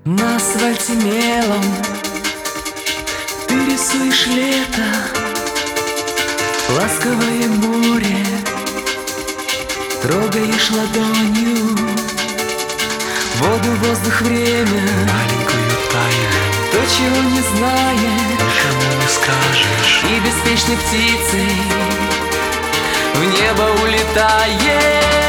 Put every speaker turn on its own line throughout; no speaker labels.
На асфальте мелом ты рисуешь лето, ласковое море трогаешь ладонью, воду, воздух, время,
маленькую тайну,
то, чего не знаешь,
никому не скажешь.
и беспечной птицей в небо улетаешь.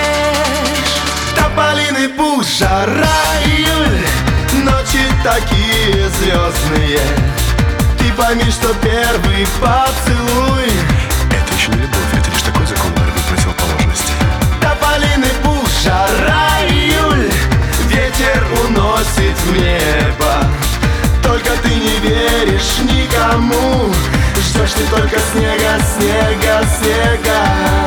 Тополиный пух, жара, июль, ночи такие звездные. Ты пойми, что первый поцелуй
— это еще не любовь, это лишь такой закон борьбы противоположностей.
тополиный пух, жара, июль, ветер уносит в небо. Только ты не веришь никому, ждешь ты только снега, снега, снега.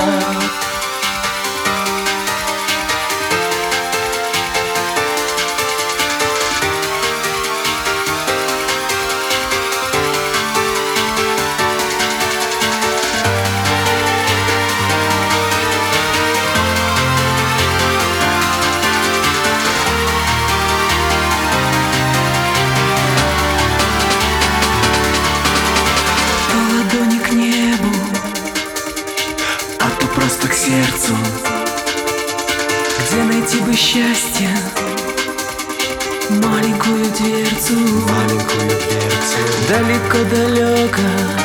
Просто к сердцу, где найти бы счастье, маленькую дверцу,
Маленькую дверцу,
далеко-далеко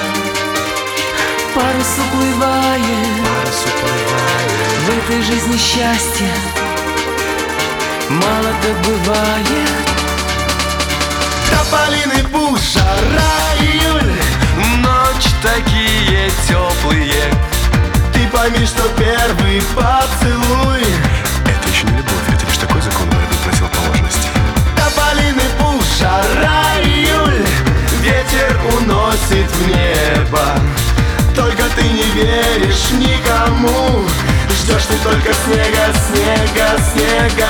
парус уплывает,
парус уплывает.
в этой жизни счастья мало-то бывает.
Тополиный пух, жара, июль,
Ночь такие теплые.
ты пойми, что первый поцелуй
— это еще не любовь, это лишь такой закон борьбы противоположностей.
тополиный пух, жара, июль, ветер уносит в небо. Только ты не веришь никому, ждешь ты только снега, снега, снега.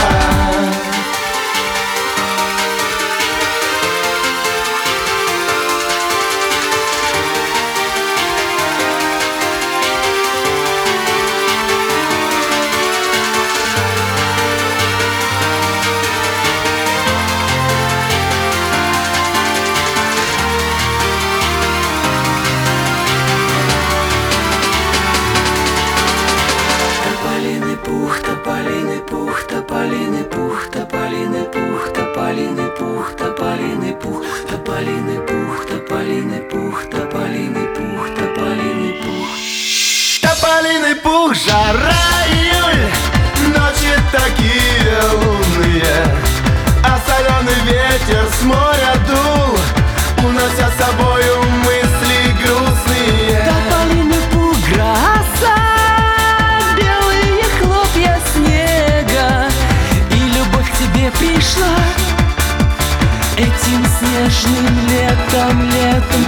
Тополиный пух, тополиный пух, тополиный пух, тополиный пух, тополиный пух, тополиный пух, тополиный пух, тополиный пух, тополиный пух, тополиный пух.
Тополиный пух, жара, июль, ночи такие лунные, а соленый ветер с моря дул, унося с собою мысли грустные.
Тополиный пух, гроза, белые хлопья снега, и любовь к тебе пришла этим снежным летом, летом.